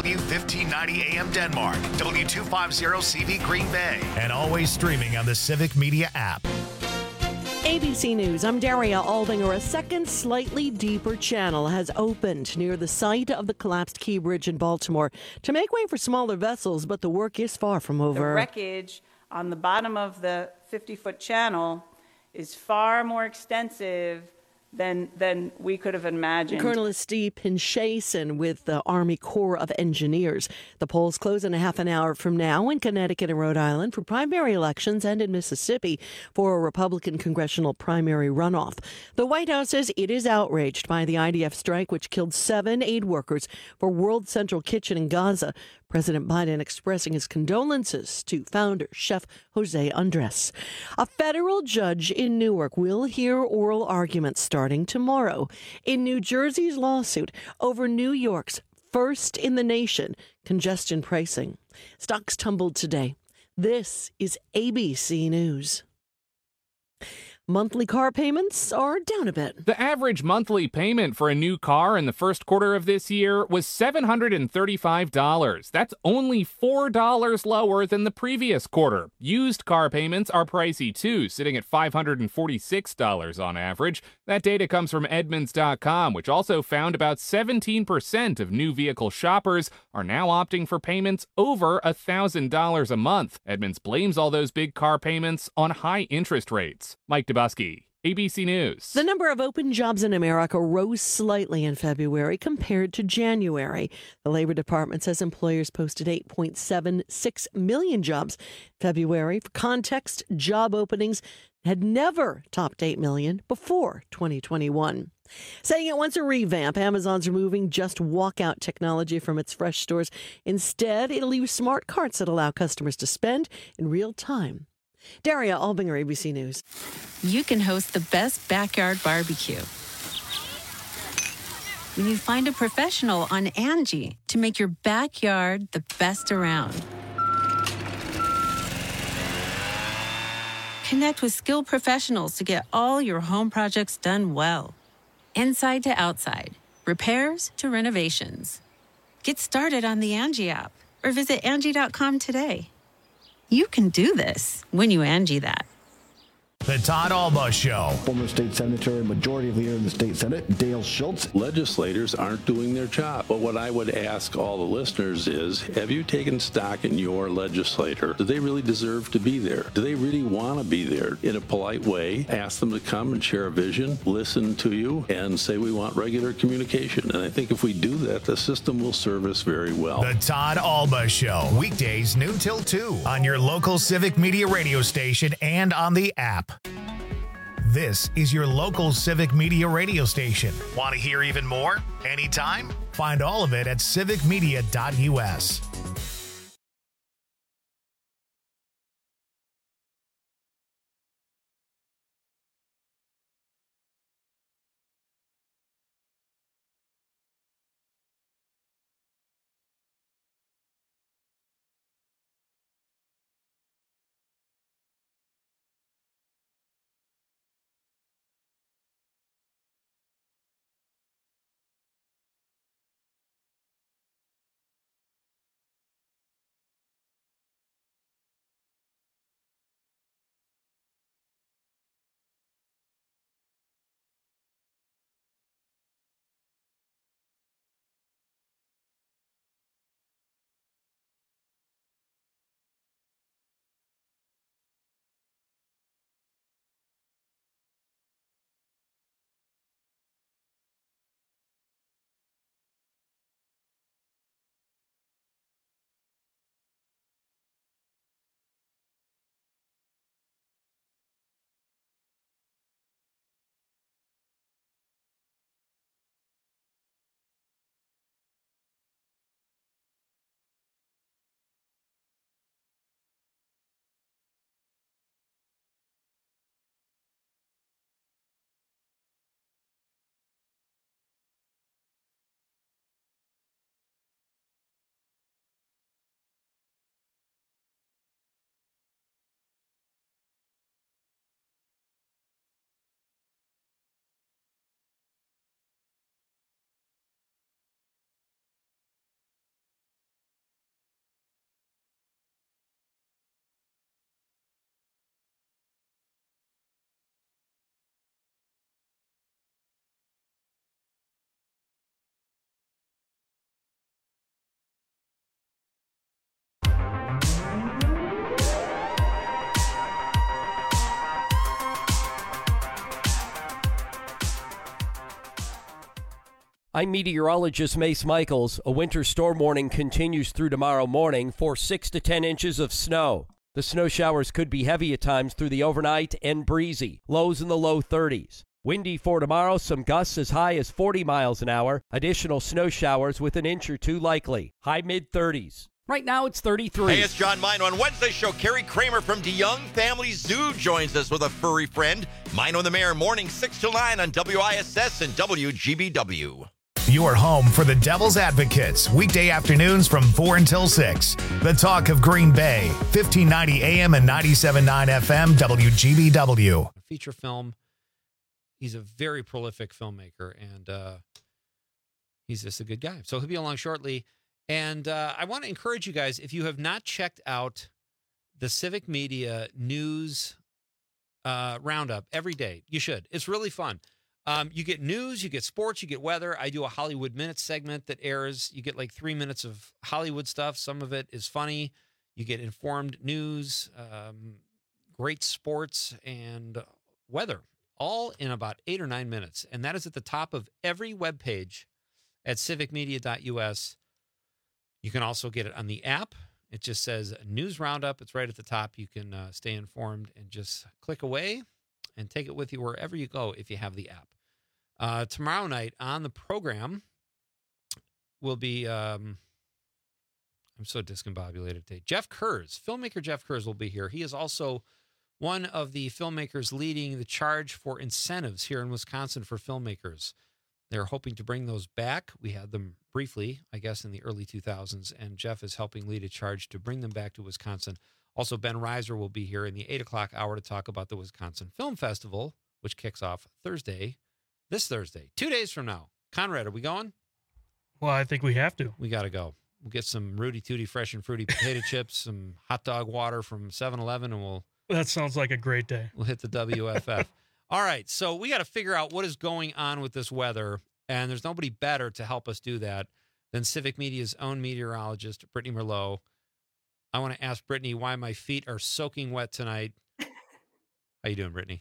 W1590 AM Denmark, W250CV Green Bay, and always streaming on the Civic Media app. ABC News, I'm Daria Aldinger. A second, slightly deeper channel has opened near the site of the collapsed Key Bridge in Baltimore to make way for smaller vessels, but the work is far from over. The wreckage on the bottom of the 50-foot channel is far more extensive than we could have imagined. Colonel Steve Pinchason with the Army Corps of Engineers. The polls close in a half an hour from now in Connecticut and Rhode Island for primary elections and in Mississippi for a Republican congressional primary runoff. The White House says it is outraged by the IDF strike, which killed 7 aid workers for World Central Kitchen in Gaza. President Biden expressing his condolences to founder Chef Jose Andres. A federal judge in Newark will hear oral arguments starting tomorrow in New Jersey's lawsuit over New York's first in the nation congestion pricing. Stocks tumbled today. This is ABC News. Monthly car payments are down a bit. The average monthly payment for a new car in the first quarter of this year was $735. That's only $4 lower than the previous quarter. Used car payments are pricey too, sitting at $546 on average. That data comes from Edmunds.com, which also found about 17% of new vehicle shoppers are now opting for payments over $1,000 a month. Edmunds blames all those big car payments on high interest rates. Mike Dubusky, ABC News. The number of open jobs in America rose slightly in February compared to January. The Labor Department says employers posted 8.76 million jobs in February. For context, job openings had never topped 8 million before 2021. Saying it wants a revamp, Amazon's removing just walkout technology from its fresh stores. Instead, it'll use smart carts that allow customers to spend in real time. Daria Albinger, ABC News. You can host the best backyard barbecue when you find a professional on Angie to make your backyard the best around. Connect with skilled professionals to get all your home projects done well. Inside to outside, repairs to renovations. Get started on the Angie app or visit Angie.com today. You can do this when you Angie that. The Todd Alba Show. Former state senator, majority leader in the state senate, Dale Schultz. Legislators aren't doing their job. But what I would ask all the listeners is, have you taken stock in your legislator? Do they really deserve to be there? Do they really want to be there? In a polite way, ask them to come and share a vision, listen to you, and say we want regular communication. And I think if we do that, the system will serve us very well. The Todd Alba Show. Weekdays noon till 2 on your local Civic Media radio station and on the app. This is your local Civic Media radio station. Want to hear even more? Anytime? Find all of it at civicmedia.us. I'm meteorologist Mace Michaels. A winter storm warning continues through tomorrow morning for 6 to 10 inches of snow. The snow showers could be heavy at times through the overnight and breezy. Lows in the low 30s. Windy for tomorrow, some gusts as high as 40 miles an hour. Additional snow showers with an inch or two likely. High mid-30s. Right now it's 33. Hey, it's John Mino. On Wednesday's show, Carrie Kramer from DeYoung Family Zoo joins us with a furry friend. Mino and the Mayor, morning 6 till 9 on WISS and WGBW. Your home for the Devil's Advocates, weekday afternoons from 4 until 6. The talk of Green Bay, 1590 AM and 97.9 FM, WGBW. Feature film. He's a very prolific filmmaker, and he's just a good guy. So he'll be along shortly. And I want to encourage you guys, if you have not checked out the Civic Media News Roundup every day, you should. It's really fun. You get news, you get sports, you get weather. I do a Hollywood Minute segment that airs. You get like 3 minutes of Hollywood stuff. Some of it is funny. You get informed news, great sports, and weather, all in about 8 or 9 minutes. And that is at the top of every webpage at civicmedia.us. You can also get it on the app. It just says News Roundup. It's right at the top. You can stay informed and just click away and take it with you wherever you go if you have the app. Tomorrow night on the program will be, I'm so discombobulated today, Jeff Kurz. Filmmaker Jeff Kurz will be here. He is also one of the filmmakers leading the charge for incentives here in Wisconsin for filmmakers. They're hoping to bring those back. We had them briefly, I guess, in the early 2000s, and Jeff is helping lead a charge to bring them back to Wisconsin. Also, Ben Reiser will be here in the 8 o'clock hour to talk about the Wisconsin Film Festival, which kicks off this Thursday, 2 days from now. Conrad, are we going? Well, I think we have to. We got to go. We'll get some Rudy Tooty fresh and fruity potato chips, some hot dog water from 7-Eleven, and That sounds like a great day. We'll hit the WFF. All right, so we got to figure out what is going on with this weather, and there's nobody better to help us do that than Civic Media's own meteorologist, Brittany Merlot. I want to ask Brittany why my feet are soaking wet tonight. How you doing, Brittany?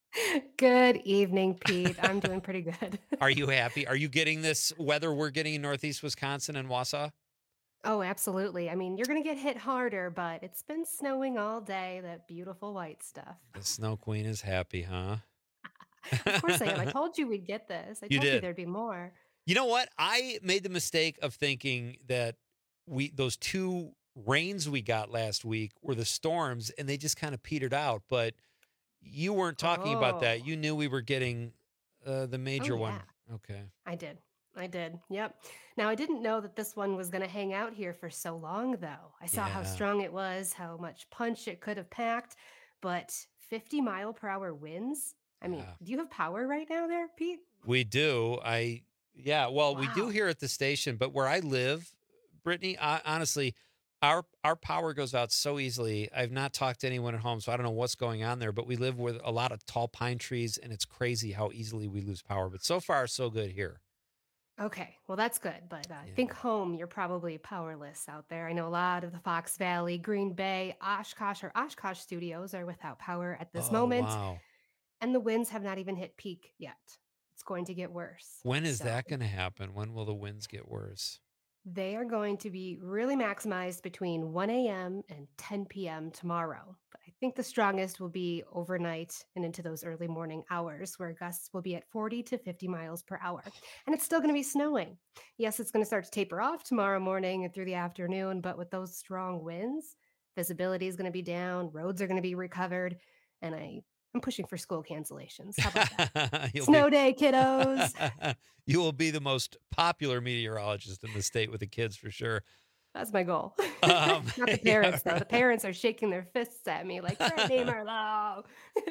Good evening, Pete. I'm doing pretty good. Are you happy? Are you getting this weather we're getting in Northeast Wisconsin and Wausau? Oh, absolutely. I mean, you're going to get hit harder, but it's been snowing all day, that beautiful white stuff. The Snow Queen is happy, huh? Of course I am. I told you we'd get this. I told you there'd be more. You know what? I made the mistake of thinking that those 2 rains we got last week were the storms, and they just kind of petered out. But you weren't talking about that. You knew we were getting the major one. Okay. I did. Yep. Now, I didn't know that this one was going to hang out here for so long, though. I saw how strong it was, how much punch it could have packed, but 50-mile-per-hour winds? I mean, do you have power right now there, Pete? We do. We do here at the station, but where I live, Brittany, honestly, our power goes out so easily. I've not talked to anyone at home, so I don't know what's going on there, but we live with a lot of tall pine trees, and it's crazy how easily we lose power. But so far, so good here. Okay, well, that's good. But I think home, you're probably powerless out there. I know a lot of the Fox Valley, Green Bay, Oshkosh studios are without power at this moment. Wow. And the winds have not even hit peak yet. It's going to get worse. When is that going to happen? When will the winds get worse? They are going to be really maximized between 1 a.m. and 10 p.m. tomorrow. But I think the strongest will be overnight and into those early morning hours, where gusts will be at 40 to 50 miles per hour. And it's still going to be snowing. Yes, it's going to start to taper off tomorrow morning and through the afternoon, but with those strong winds, visibility is going to be down, roads are going to be recovered, and I'm pushing for school cancellations. How about that? Snow day, kiddos. You will be the most popular meteorologist in the state with the kids for sure. That's my goal. Not the parents, though. The parents are shaking their fists at me like, Brittany Merlot.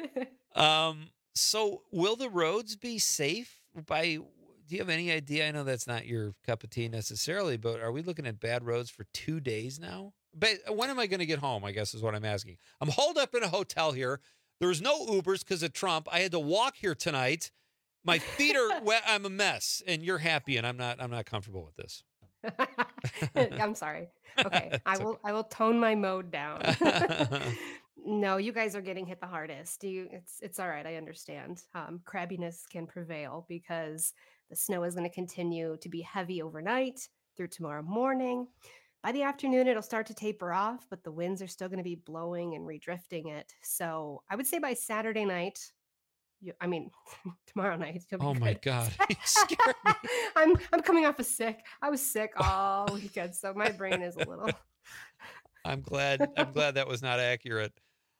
So will the roads be safe do you have any idea? I know that's not your cup of tea necessarily, but are we looking at bad roads for 2 days now? But when am I going to get home, I guess is what I'm asking. I'm holed up in a hotel here. There's no Ubers because of Trump. I had to walk here tonight. My feet are wet. I'm a mess, and you're happy, and I'm not comfortable with this. I'm sorry. Okay, I will tone my mode down. No, you guys are getting hit the hardest. It's all right. I understand. Crabbiness can prevail because The snow is going to continue to be heavy overnight through tomorrow morning. By the afternoon, it'll start to taper off, but the winds are still going to be blowing and redrifting it. So I would say by Saturday night, tomorrow night. You'll be Oh my good. God. You scared me. I'm coming off sick. I was sick all weekend, so my brain is a little. I'm glad that was not accurate.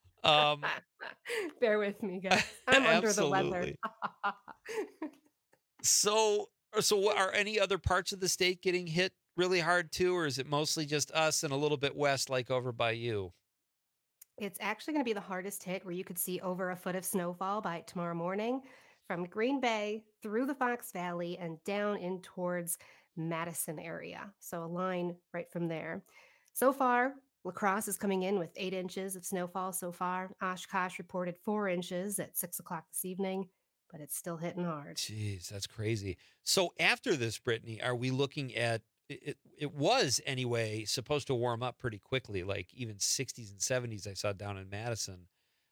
Bear with me, guys. I'm under the weather. So what, are any other parts of the state getting hit really hard too, or is it mostly just us and a little bit west, like over by you? It's actually going to be the hardest hit, where you could see over a foot of snowfall by tomorrow morning from Green Bay through the Fox Valley and down in towards Madison area. So a line right from there. So far, La Crosse is coming in with 8 inches of snowfall so far. Oshkosh reported 4 inches at 6 o'clock this evening, but it's still hitting hard. Jeez, that's crazy. So after this, Brittany, are we looking at it was anyway supposed to warm up pretty quickly, like even 60s and 70s I saw down in Madison.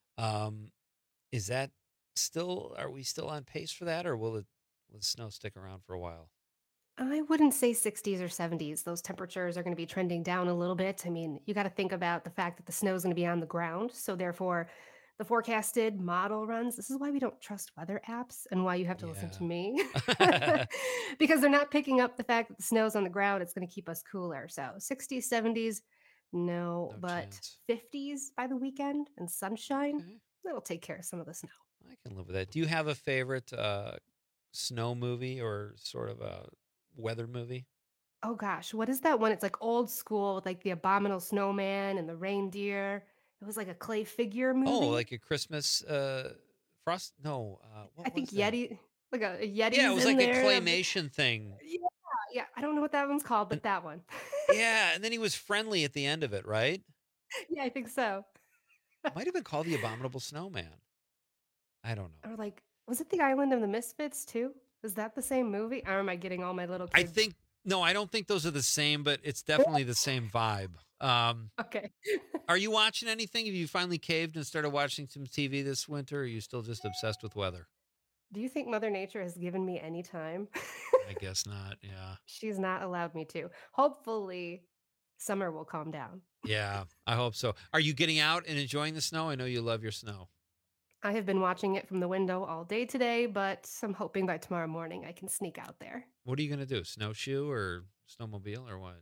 Is that still, are we still on pace for that, or will the snow stick around for a while? I wouldn't say 60s or 70s. Those temperatures are going to be trending down a little bit. I mean, you got to think about the fact that the snow is going to be on the ground. So therefore, the forecasted model runs. This is why we don't trust weather apps and why you have to listen to me. Because they're not picking up the fact that the snow's on the ground. It's going to keep us cooler. So 60s, 70s, no, but chance. 50s by the weekend and sunshine, that'll take care of some of the snow. I can live with that. Do you have a favorite snow movie or sort of a weather movie? Oh gosh, what is that one? It's like old school with like the abominable snowman and the reindeer. It was like a clay figure movie. Oh, like a Christmas frost? No, what I think was that? Yeti, like a Yeti. Yeah, it was like a claymation thing. Yeah. I don't know what that one's called, but that one. Yeah, and then he was friendly at the end of it, right? Yeah, I think so. Might have been called The Abominable Snowman. I don't know. Or like, was it The Island of the Misfits too? Is that the same movie? Or am I getting all my little kids? I don't think those are the same, but it's definitely the same vibe. Okay. Are you watching anything? Have you finally caved and started watching some TV this winter, or are you still just obsessed with weather? Do you think Mother Nature has given me any time? I guess not, yeah. She's not allowed me to. Hopefully, summer will calm down. Yeah, I hope so. Are you getting out and enjoying the snow? I know you love your snow. I have been watching it from the window all day today, but I'm hoping by tomorrow morning I can sneak out there. What are you going to do? Snowshoe or snowmobile or what?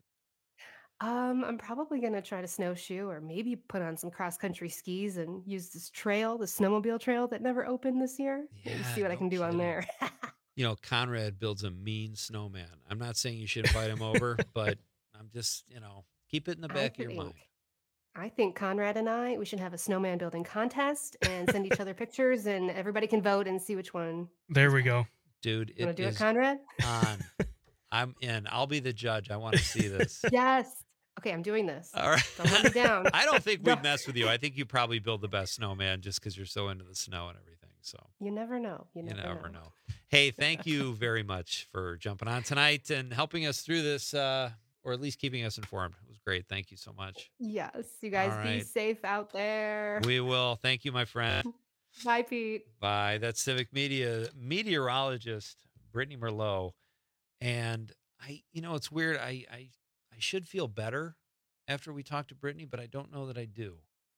I'm probably going to try to snowshoe or maybe put on some cross-country skis and use this trail, the snowmobile trail that never opened this year. Maybe see what I can do on there. You know, Conrad builds a mean snowman. I'm not saying you should invite him over, but I'm just, keep it in the back of your mind. I think Conrad and we should have a snowman building contest and send each other pictures, and everybody can vote and see which one. There we go. Dude, you want to do it, Conrad? On. I'm in. I'll be the judge. I want to see this. Yes. Okay, I'm doing this. All right. Don't let me down. I don't think we'd mess with you. I think you probably build the best snowman just because you're so into the snow and everything. So you never know. You never know. Hey, thank you very much for jumping on tonight and helping us through this, or at least keeping us informed. It was great. Thank you so much. Yes. You guys be safe out there. We will. Thank you, my friend. Bye, Pete. Bye. That's Civic Media meteorologist Brittany Merlot. And it's weird. I should feel better after we talk to Brittany, but I don't know that I do.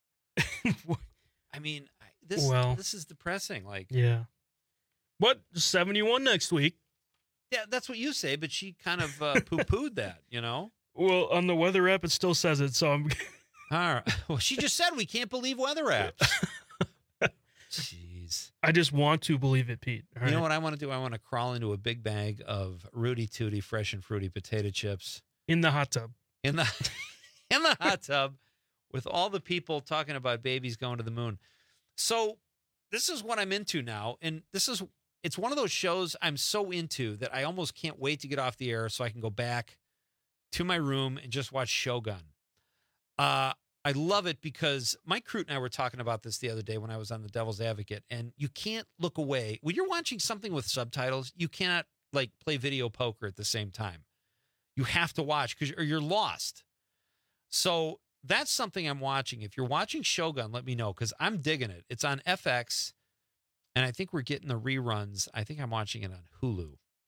I mean, this is depressing. Like, yeah. What? 71 next week. Yeah, that's what you say, but she kind of poo-pooed that, Well, on the weather app, it still says it, so I'm... All right. Well, she just said we can't believe weather apps. Jeez. I just want to believe it, Pete. You know what I want to do? I want to crawl into a big bag of Rudy Tooty fresh and fruity potato chips. In the hot tub. In the hot tub with all the people talking about babies going to the moon. So this is what I'm into now. And it's one of those shows I'm so into that I almost can't wait to get off the air so I can go back to my room and just watch Shogun. I love it because Mike Crute and I were talking about this the other day when I was on The Devil's Advocate, and you can't look away. When you're watching something with subtitles, you cannot play video poker at the same time. You have to watch or you're lost. So that's something I'm watching. If you're watching Shogun, let me know because I'm digging it. It's on FX, and I think we're getting the reruns. I think I'm watching it on Hulu.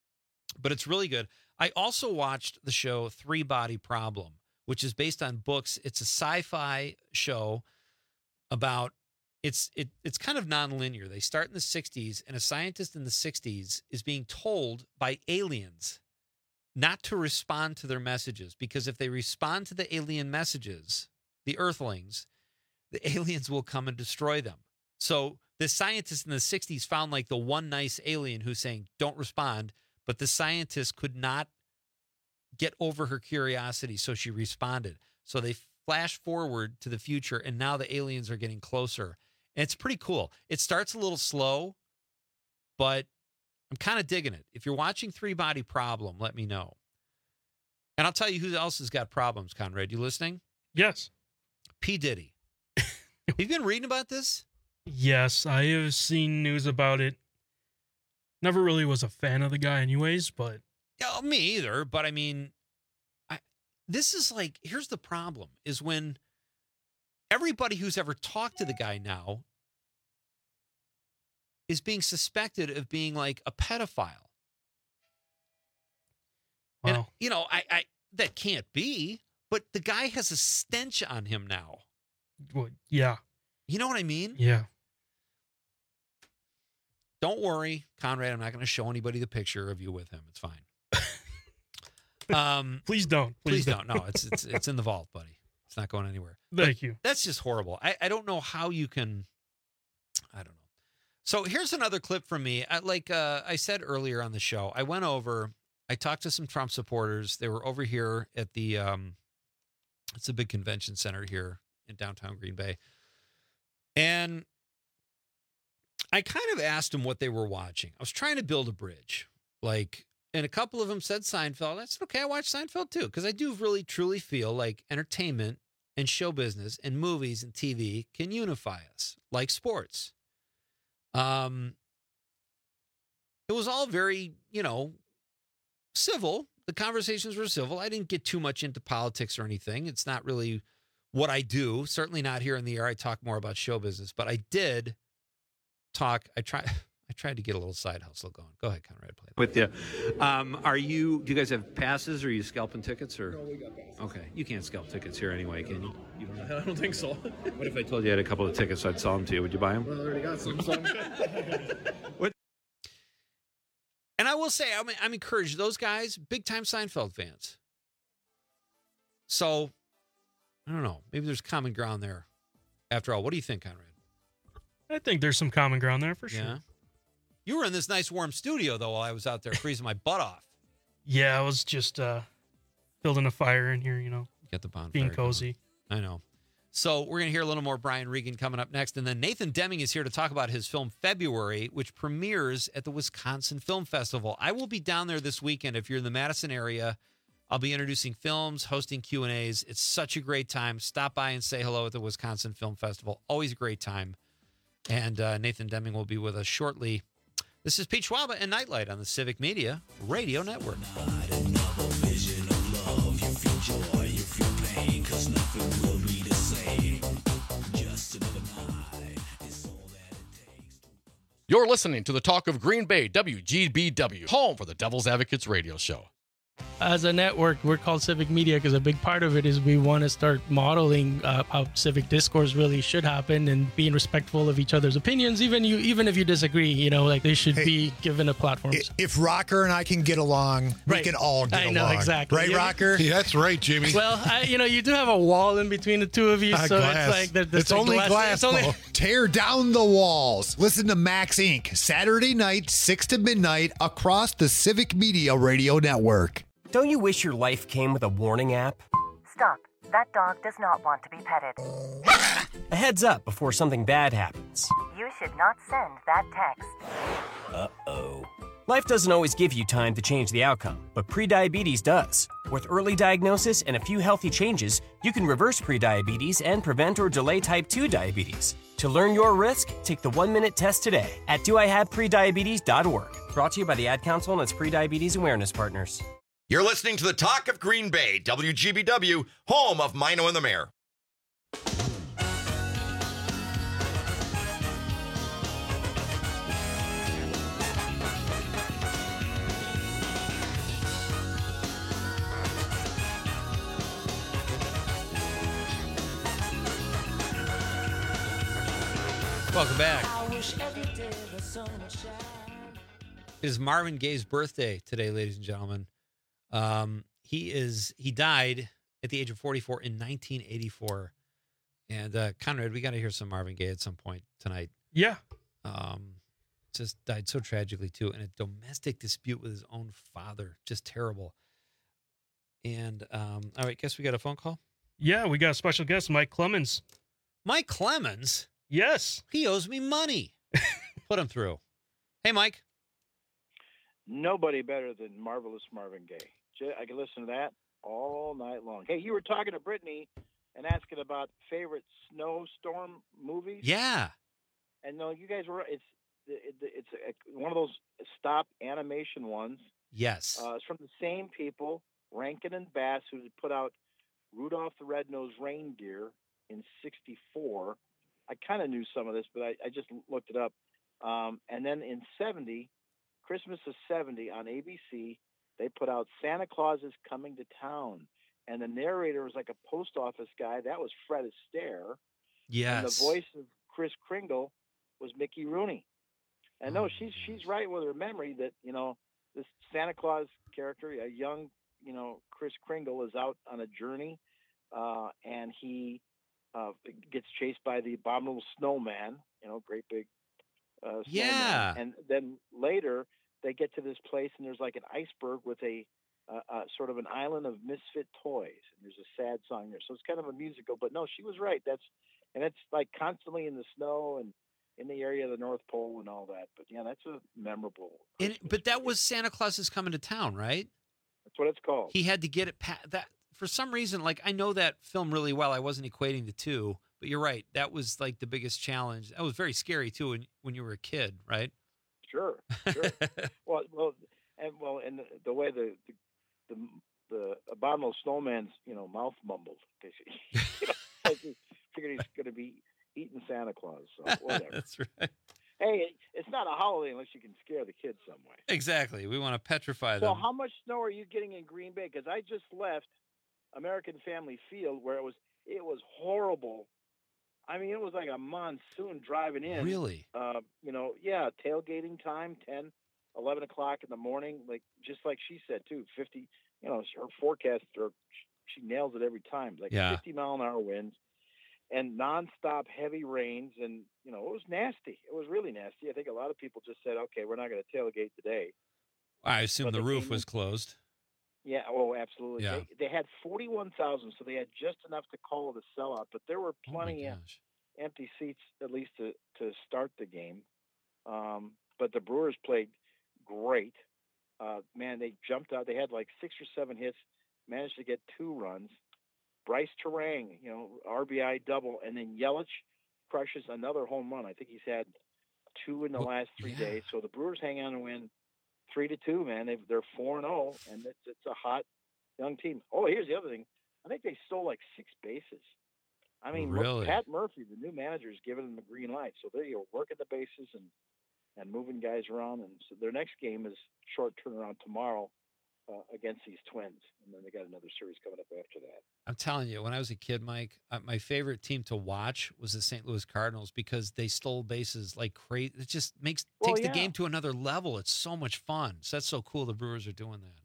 but it's really good. I also watched the show Three Body Problem, which is based on books. It's a sci-fi show about it's kind of nonlinear. They start in the 60s, and a scientist in the 60s is being told by aliens not to respond to their messages, because if they respond to the alien messages, the Earthlings, the aliens will come and destroy them. So the scientist in the 60s found like the one nice alien who's saying, don't respond, but the scientist could not get over her curiosity, so she responded. So they flash forward to the future, and now the aliens are getting closer. And it's pretty cool. It starts a little slow, but I'm kind of digging it. If you're watching Three Body Problem, let me know. And I'll tell you who else has got problems, Conrad. You listening? Yes. P. Diddy. Have you been reading about this? Yes, I have seen news about it. Never really was a fan of the guy anyways, but... Yeah, me either, but I mean, this is like, here's the problem, is when everybody who's ever talked to the guy now is being suspected of being like a pedophile. Wow. And, you know, I that can't be, but the guy has a stench on him now. Well, yeah. You know what I mean? Yeah. Don't worry, Conrad, I'm not going to show anybody the picture of you with him. It's fine. Please don't. Please don't. No, it's in the vault, buddy. It's not going anywhere. Thank you. That's just horrible. I don't know how you can. I don't know. So here's another clip from me. I said earlier on the show, I went over. I talked to some Trump supporters. They were over here at the. It's a big convention center here in downtown Green Bay, and I kind of asked them what they were watching. I was trying to build a bridge, and a couple of them said Seinfeld. I said, okay, I watched Seinfeld too, because I do really, truly feel like entertainment and show business and movies and TV can unify us, like sports. It was all very, civil. The conversations were civil. I didn't get too much into politics or anything. It's not really what I do. Certainly not here in the air. I talk more about show business, but I did talk. I tried to get a little side hustle going. Go ahead, Conrad. Play that. With you. Do you guys have passes, or are you scalping tickets? Or? No, we got passes. Okay. You can't scalp tickets here anyway, can you? I don't think so. What if I told you I had a couple of tickets, so I'd sell them to you? Would you buy them? Well, I already got some. What? And I will say, I'm encouraged. Those guys, big-time Seinfeld fans. So, I don't know. Maybe there's common ground there. After all, what do you think, Conrad? I think there's some common ground there for sure. Yeah. You were in this nice warm studio, though, while I was out there freezing my butt off. Yeah, I was just building a fire in here, Get the bonfire being cozy. Going. I know. So we're going to hear a little more Brian Regan coming up next. And then Nathan Deming is here to talk about his film February, which premieres at the Wisconsin Film Festival. I will be down there this weekend. If you're in the Madison area, I'll be introducing films, hosting Q&As. It's such a great time. Stop by and say hello at the Wisconsin Film Festival. Always a great time. And Nathan Deming will be with us shortly. This is Pete Schwaba and Nightlight on the Civic Media Radio Network. You're listening to the Talk of Green Bay, WGBW, home for the Devil's Advocates radio show. As a network, we're called Civic Media because a big part of it is we want to start modeling how civic discourse really should happen and being respectful of each other's opinions, even if you disagree. They should be given a platform. If Rocker and I can get along, we can all get along. I know, exactly. Right, Rocker? Yeah, that's right, Jimmy. Well, you do have a wall in between the two of you, so glass. it's like it's only glass. Tear down the walls. Listen to Max Inc. Saturday night, 6 to midnight, across the Civic Media Radio Network. Don't you wish your life came with a warning app? Stop. That dog does not want to be petted. A heads up before something bad happens. You should not send that text. Uh-oh. Life doesn't always give you time to change the outcome, but prediabetes does. With early diagnosis and a few healthy changes, you can reverse prediabetes and prevent or delay type 2 diabetes. To learn your risk, take the 1-minute test today at doihaveprediabetes.org. Brought to you by the Ad Council and its prediabetes awareness partners. You're listening to the Talk of Green Bay, WGBW, home of Mino and the Mayor. Welcome back. It is Marvin Gaye's birthday today, ladies and gentlemen. He died at the age of 44 in 1984. And Conrad, we got to hear some Marvin Gaye at some point tonight. Yeah. Just died so tragically too, in a domestic dispute with his own father. Just terrible. And all right, guess we got a phone call. Yeah, we got a special guest, Mike Clemens. Mike Clemens? Yes. He owes me money. Put him through. Hey, Mike. Nobody better than Marvelous Marvin Gaye. I can listen to that all night long. Hey, you were talking to Brittany and asking about favorite snowstorm movies. Yeah. And no, you guys were. It's one of those stop animation ones. Yes. It's from the same people, Rankin and Bass, who put out Rudolph the Red-Nosed Reindeer in '64. I kind of knew some of this, but I just looked it up. And then in '70, Christmas of '70 on ABC, they put out Santa Claus is Coming to Town. And the narrator was like a post office guy. That was Fred Astaire. Yes. And the voice of Kris Kringle was Mickey Rooney. And no, she's right with her memory that, this Santa Claus character, a young, Kris Kringle is out on a journey, and he gets chased by the abominable snowman, great big snowman. Yeah. And then later they get to this place and there's like an iceberg with a sort of an island of misfit toys. And there's a sad song there. So it's kind of a musical, but no, she was right. It's like constantly in the snow and in the area of the North Pole and all that. But yeah, that's a memorable. But that was Santa Claus is Coming to Town, right? That's what it's called. He had to get it that for some reason. Like, I know that film really well. I wasn't equating the two, but you're right. That was like the biggest challenge. That was very scary too when you were a kid, right? Sure. and the way the abominable snowman's mouth mumbled because he figured he's going to be eating Santa Claus. So whatever. That's right. Hey, it's not a holiday unless you can scare the kids some way. Exactly. We want to petrify So them. how much snow are you getting in Green Bay? Because I just left American Family Field where it was horrible. I mean, it was like a monsoon driving in. Really? Tailgating time, 10, 11 o'clock in the morning, just like she said, too, 50, her forecast, she nails it every time, 50 mile an hour winds and nonstop heavy rains. And, it was nasty. It was really nasty. I think a lot of people just said, okay, we're not going to tailgate today. I assume the roof was closed. Yeah, oh, absolutely. Yeah. They had 41,000, so they had just enough to call it a sellout, but there were plenty of empty seats, at least to start the game. But the Brewers played great. Man, they jumped out. They had like 6 or 7 hits, managed to get 2 runs. Bryce Terang, RBI double, and then Yelich crushes another home run. I think he's had 2 in the last 3 days. So the Brewers hang on and win 3-2, man. They're 4-0, and it's a hot young team. Oh, here's the other thing. I think they stole like 6 bases. I mean, really? Pat Murphy, the new manager, is giving them the green light. So they're working the bases and moving guys around. And so their next game is short turnaround tomorrow against these Twins. And then they got another series coming up after that. I'm telling you, when I was a kid, Mike, my favorite team to watch was the St. Louis Cardinals because they stole bases like crazy. It just takes the game to another level. It's so much fun. So that's so cool the Brewers are doing that.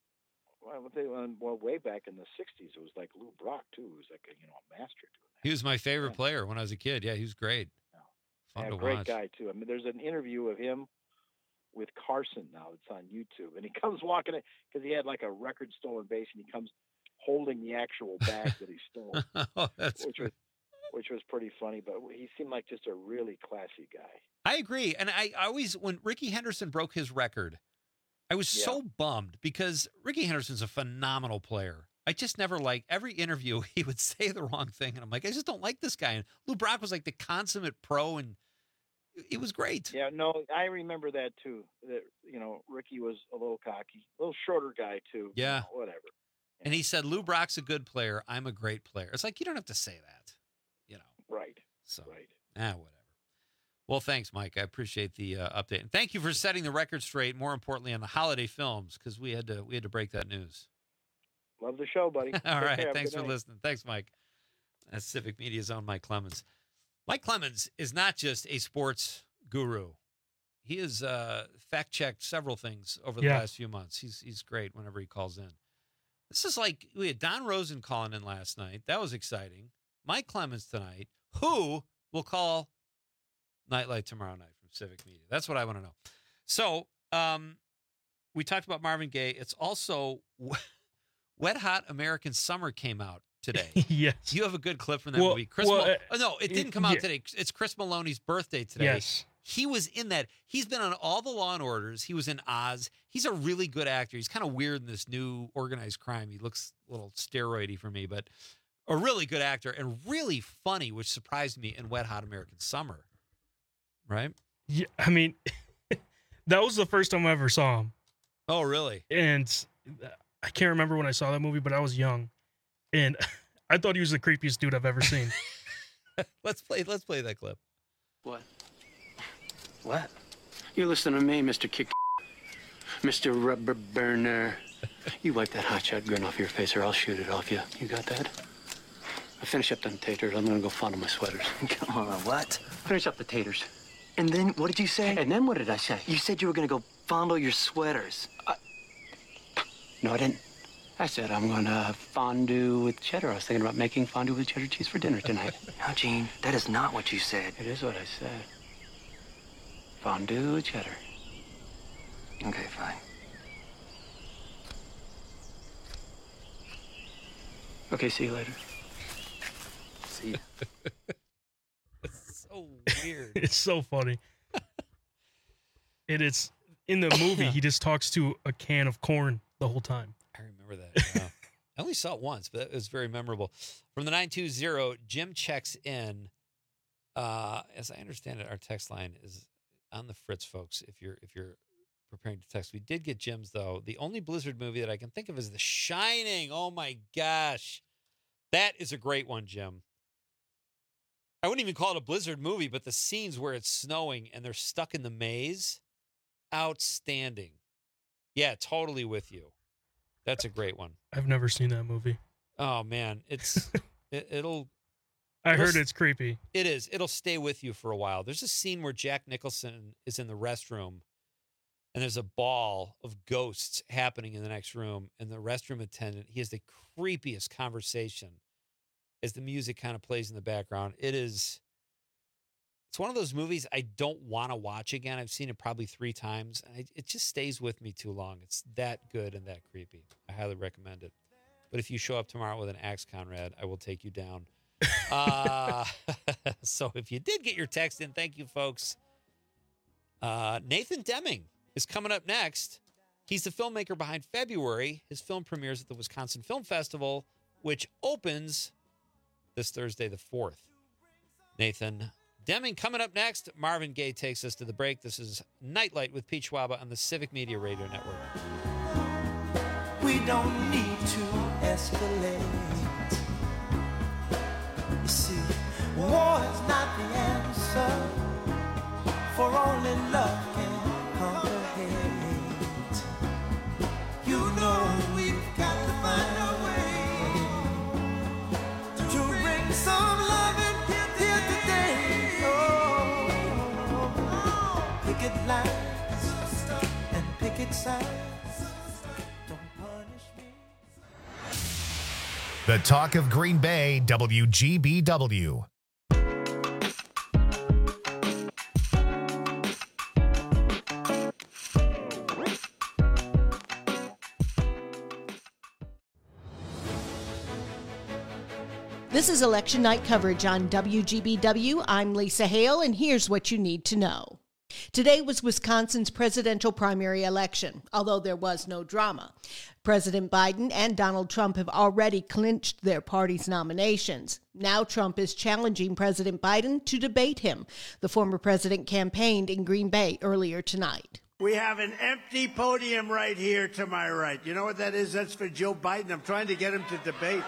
Well, way back in the 60s, it was like Lou Brock, too, who was like a master doing that. He was my favorite player when I was a kid. Yeah, he was great. Fun to great watch. Guy, too. I mean, there's an interview of him with Carson now that's on YouTube. And he comes walking in because he had like a record stolen base, and he comes holding the actual bag that he stole, which was pretty funny. But he seemed like just a really classy guy. I agree. And I always, when Ricky Henderson broke his record, I was so bummed because Ricky Henderson's a phenomenal player. I just never every interview he would say the wrong thing. And I'm like, I just don't like this guy. And Lou Brock was like the consummate pro, and it was great. Yeah, no, I remember that too. That, Ricky was a little cocky, a little shorter guy too. Yeah. Whatever. And he said, Lou Brock's a good player. I'm a great player. It's like, you don't have to say that, Right. So, right. Whatever. Well, thanks, Mike. I appreciate the update. And thank you for setting the record straight, more importantly, on the holiday films, because we had to break that news. Love the show, buddy. All right. Thanks for listening. Thanks, Mike. That's Civic Media's own Mike Clemens. Mike Clemens is not just a sports guru. He has fact-checked several things over the last few months. He's great whenever he calls in. This is like, we had Don Rosen calling in last night. That was exciting. Mike Clemens tonight, who will call Nightlight tomorrow night from Civic Media. That's what I want to know. So we talked about Marvin Gaye. It's also Wet Hot American Summer came out today. Yes. You have a good clip from that movie. No, it didn't come out today. It's Chris Maloney's birthday today. Yes. He was in that. He's been on all the Law and Orders. He was in Oz. He's a really good actor. He's kind of weird in this new organized crime. He looks a little steroidy for me, but a really good actor and really funny, which surprised me in Wet Hot American Summer. Right? Yeah, I mean, that was the first time I ever saw him. Oh, really? And I can't remember when I saw that movie, but I was young, and I thought he was the creepiest dude I've ever seen. Let's play that clip. What? What? You listen to me, Mr. Kick, Mr. Rubber Burner. You wipe that hotshot grin off your face, or I'll shoot it off you. You got that? I finish up them taters. I'm gonna go fondle my sweaters. Come on, what? Finish up the taters. And then, what did you say? And then what did I say? You said you were gonna go fondle your sweaters. No, I didn't. I said I'm gonna fondue with cheddar. I was thinking about making fondue with cheddar cheese for dinner tonight. No, Gene, that is not what you said. It is what I said. Fondue with cheddar. Okay, fine. Okay, see you later. See you. It's so weird. It's so funny. And it's in the movie, he just talks to a can of corn the whole time. I remember that. Yeah. I only saw it once, but it was very memorable. From the 920, Jim checks in. As I understand it, our text line is on the fritz, folks. If you're preparing to text, we did get Jim's though. The only Blizzard movie that I can think of is The Shining. Oh my gosh, that is a great one, Jim. I wouldn't even call it a Blizzard movie, but the scenes where it's snowing and they're stuck in the maze, outstanding. Yeah, totally with you. That's a great one. I've never seen that movie. Oh man, it'll. I heard it's creepy. It is. It'll stay with you for a while. There's a scene where Jack Nicholson is in the restroom, and there's a ball of ghosts happening in the next room, and the restroom attendant, he has the creepiest conversation as the music kind of plays in the background. It's one of those movies I don't want to watch again. I've seen it probably 3 times. It just stays with me too long. It's that good and that creepy. I highly recommend it. But if you show up tomorrow with an axe, Conrad, I will take you down. So if you did get your text in, thank you, folks. Nathan Deming is coming up next. He's the filmmaker behind February. His film premieres at the Wisconsin Film Festival, which opens this Thursday, the 4th. Nathan Deming coming up next. Marvin Gaye takes us to the break. This is Nightlight with Pete Schwaba on the Civic Media Radio Network. We don't need to escalate. You see, war is not the answer, for only love can conquer hate. You know we've got to find a way to bring some love in here today. Oh, picket lines and picket signs. The talk of Green Bay, WGBW. This is election night coverage on WGBW. I'm Lisa Hale, and here's what you need to know. Today was Wisconsin's presidential primary election, although there was no drama. President Biden and Donald Trump have already clinched their party's nominations. Now Trump is challenging President Biden to debate him. The former president campaigned in Green Bay earlier tonight. We have an empty podium right here to my right. You know what that is? That's for Joe Biden. I'm trying to get him to debate.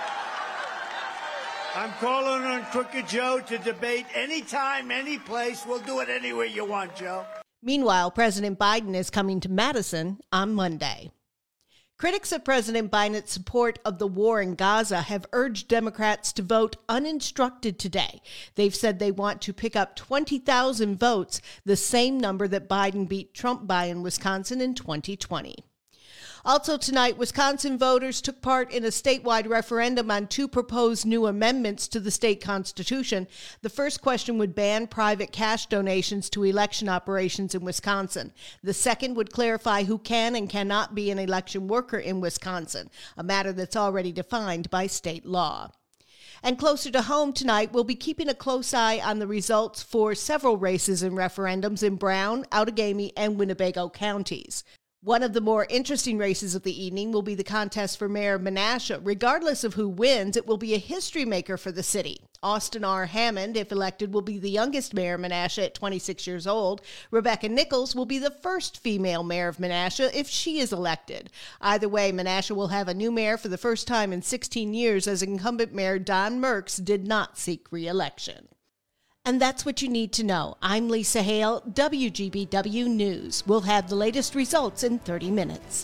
I'm calling on Crooked Joe to debate anytime, any place. We'll do it anywhere you want, Joe. Meanwhile, President Biden is coming to Madison on Monday. Critics of President Biden's support of the war in Gaza have urged Democrats to vote uninstructed today. They've said they want to pick up 20,000 votes, the same number that Biden beat Trump by in Wisconsin in 2020. Also tonight, Wisconsin voters took part in a statewide referendum on 2 proposed new amendments to the state constitution. The first question would ban private cash donations to election operations in Wisconsin. The second would clarify who can and cannot be an election worker in Wisconsin, a matter that's already defined by state law. And closer to home tonight, we'll be keeping a close eye on the results for several races and referendums in Brown, Outagamie, and Winnebago counties. One of the more interesting races of the evening will be the contest for mayor of Menasha. Regardless of who wins, it will be a history maker for the city. Austin R. Hammond, if elected, will be the youngest mayor of Menasha at 26 years old. Rebecca Nichols will be the first female mayor of Menasha if she is elected. Either way, Menasha will have a new mayor for the first time in 16 years, as incumbent mayor Don Merks did not seek re-election. And that's what you need to know. I'm Lisa Hale, WGBW News. We'll have the latest results in 30 minutes.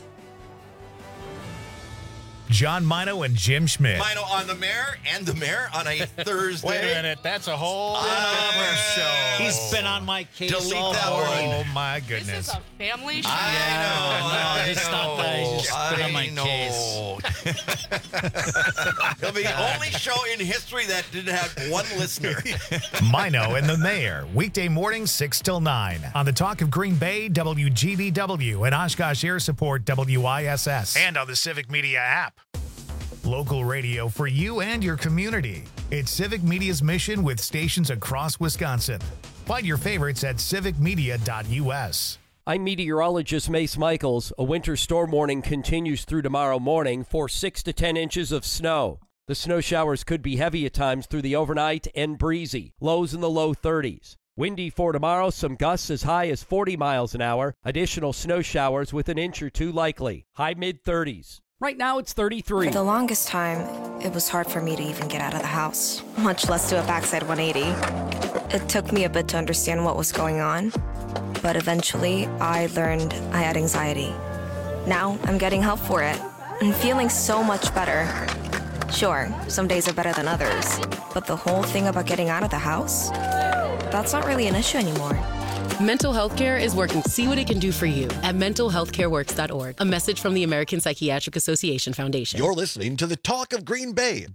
John Mino and Jim Schmidt. Mino on the mayor and the mayor on a Thursday. Wait a minute, that's a whole other show. He's been on my case Delete all that morning. Oh my goodness. This is a family show. I Just stop that. He's just been on my case. It'll be the only show in history that didn't have one listener. Mino and the Mayor, weekday mornings 6 till 9 on the Talk of Green Bay, WGBW, and Oshkosh Air Support, WISS, and on the Civic Media app. Local radio for you and your community. It's Civic Media's mission with stations across Wisconsin. Find your favorites at civicmedia.us. I'm meteorologist Mace Michaels. A winter storm warning continues through tomorrow morning for 6 to 10 inches of snow. The snow showers could be heavy at times through the overnight and breezy. Lows in the low 30s. Windy for tomorrow, some gusts as high as 40 miles an hour. Additional snow showers with an inch or two likely. High mid-30s. Right now it's 33. For the longest time, it was hard for me to even get out of the house, much less do a backside 180. It took me a bit to understand what was going on, but eventually I learned I had anxiety. Now I'm getting help for it and feeling so much better. Sure, some days are better than others, but the whole thing about getting out of the house, that's not really an issue anymore. Mental health care is working to see what it can do for you at mentalhealthcareworks.org. A message from the American Psychiatric Association Foundation. You're listening to the Talk of Green Bay,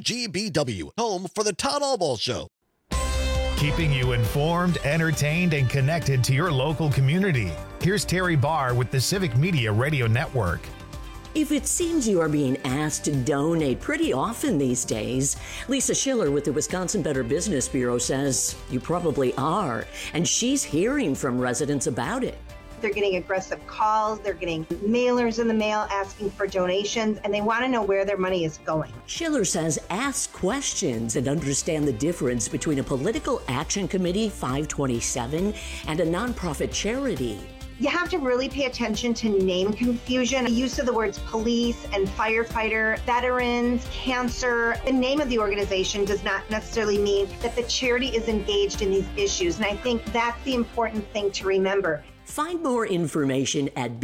WGBW, home for the Todd Allball Show. Keeping you informed, entertained, and connected to your local community. Here's Terry Barr with the Civic Media Radio Network. If it seems you are being asked to donate pretty often these days, Lisa Schiller with the Wisconsin Better Business Bureau says you probably are, and she's hearing from residents about it. They're getting aggressive calls, they're getting mailers in the mail asking for donations, and they want to know where their money is going. Schiller says ask questions and understand the difference between a political action committee, 527, and a nonprofit charity. You have to really pay attention to name confusion. The use of the words police and firefighter, veterans, cancer. The name of the organization does not necessarily mean that the charity is engaged in these issues. And I think that's the important thing to remember. Find more information at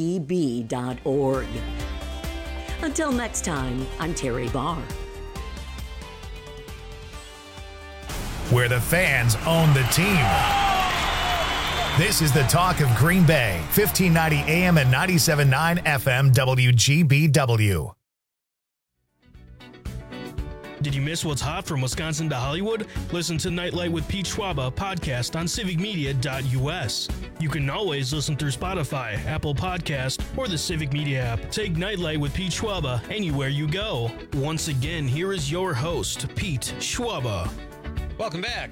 bbb.org. Until next time, I'm Terry Barr. Where the fans own the team. This is the Talk of Green Bay, 1590 AM and 97.9 FM WGBW. Did you miss what's hot from Wisconsin to Hollywood? Listen to Nightlight with Pete Schwaba podcast on civicmedia.us. You can always listen through Spotify, Apple Podcast, or the Civic Media app. Take Nightlight with Pete Schwaba anywhere you go. Once again, here is your host, Pete Schwaba. Welcome back.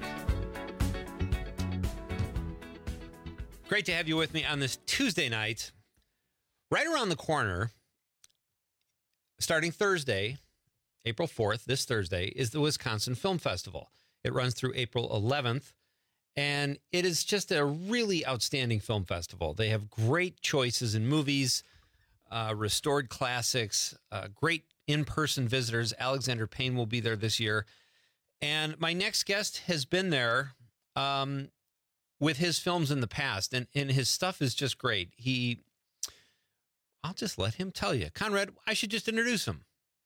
Great to have you with me on this Tuesday night. Right around the corner, starting Thursday, April 4th, this Thursday, is the Wisconsin Film Festival. It runs through April 11th, and it is just a really outstanding film festival. They have great choices in movies, restored classics, great in-person visitors. Alexander Payne will be there this year. And my next guest has been there with his films in the past, and his stuff is just great. He I'll just let him tell you. Conrad, I should just introduce him.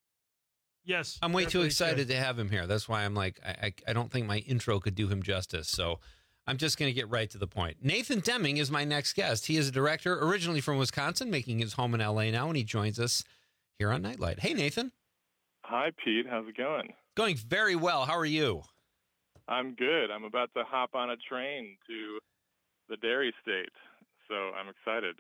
Yes. I'm way too excited to have him here. That's why I'm like, I don't think my intro could do him justice. So I'm just going to get right to the point. Nathan Deming is my next guest. He is a director originally from Wisconsin, making his home in LA now, and he joins us here on Nightlight. Hey, Nathan. Hi, Pete. How's it going? Going very well. How are you? I'm good. I'm about to hop on a train to the Dairy State, so I'm excited.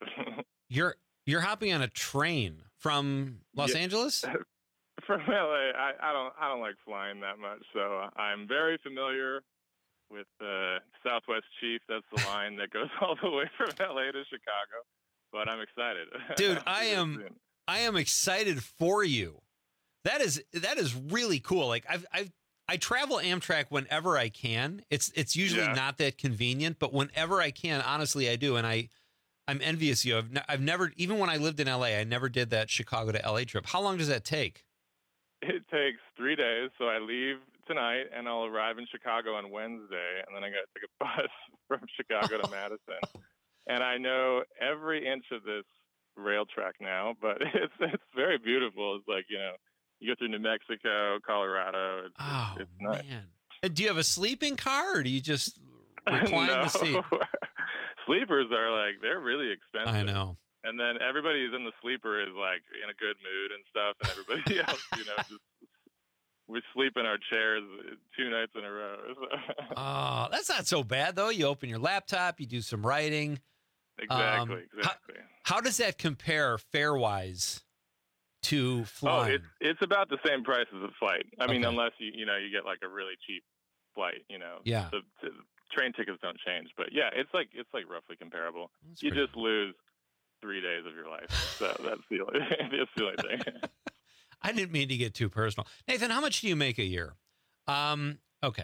You're hopping on a train from Los Angeles? From LA. I don't like flying that much, so I'm very familiar with Southwest Chief. That's the line that goes all the way from LA to Chicago. But I'm excited, dude. I am excited for you. That is really cool. Like I travel Amtrak whenever I can. It's usually not that convenient, but whenever I can, honestly, I do. And I'm envious of you. I've never, even when I lived in LA, I never did that Chicago to LA trip. How long does that take? It takes 3 days. So I leave tonight and I'll arrive in Chicago on Wednesday. And then I got to take a bus from Chicago to Madison. And I know every inch of this rail track now, but it's very beautiful. It's like, you go through New Mexico, Colorado. It's nice. Man. Do you have a sleeping car or do you just recline the seat? Sleepers are they're really expensive. I know. And then everybody who's in the sleeper is in a good mood and stuff. And everybody else, just we sleep in our chairs 2 nights in a row. Oh, that's not so bad though. You open your laptop, you do some writing. Exactly. How does that compare fare-wise to flying? Oh, it's about the same price as a flight. I mean, unless you get a really cheap flight, Yeah. The train tickets don't change, but yeah, it's roughly comparable. You just lose 3 days of your life. So that's the only thing. I didn't mean to get too personal. Nathan, how much do you make a year? Okay.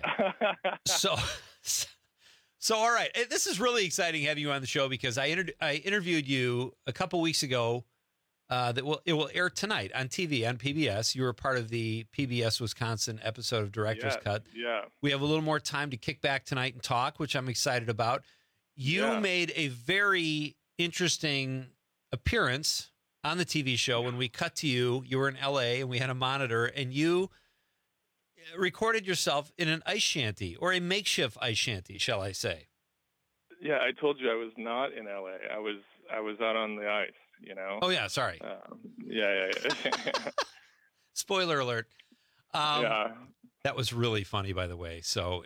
So all right. This is really exciting having you on the show because I interviewed you a couple weeks ago. It will air tonight on TV on PBS. You were part of the PBS Wisconsin episode of Director's Cut. Yeah. We have a little more time to kick back tonight and talk, which I'm excited about. You made a very interesting appearance on the TV show. When we cut to you, you were in LA and we had a monitor and you recorded yourself in an ice shanty or a makeshift ice shanty, shall I say? Yeah, I told you I was not in LA. I was out on the ice. Oh yeah, sorry. Yeah. Spoiler alert. That was really funny, by the way. So,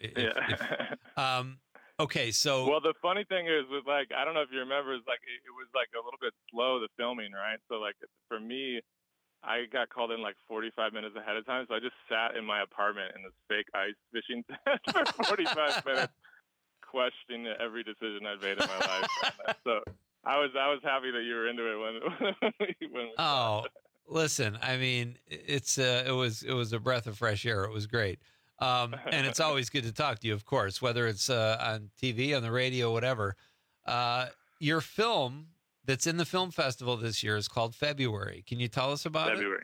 okay. So, well, the funny thing is, with I don't know if you remember, it was a little bit slow, the filming, right? So, for me, I got called in 45 minutes ahead of time, so I just sat in my apartment in this fake ice fishing tent for 45 minutes, questioning every decision I'd made in my life. So. I was happy that you were into it when we listen, I mean, it was a breath of fresh air. It was great. And it's always good to talk to you, of course, whether it's on TV, on the radio, whatever. Your film that's in the film festival this year is called February. Can you tell us about February?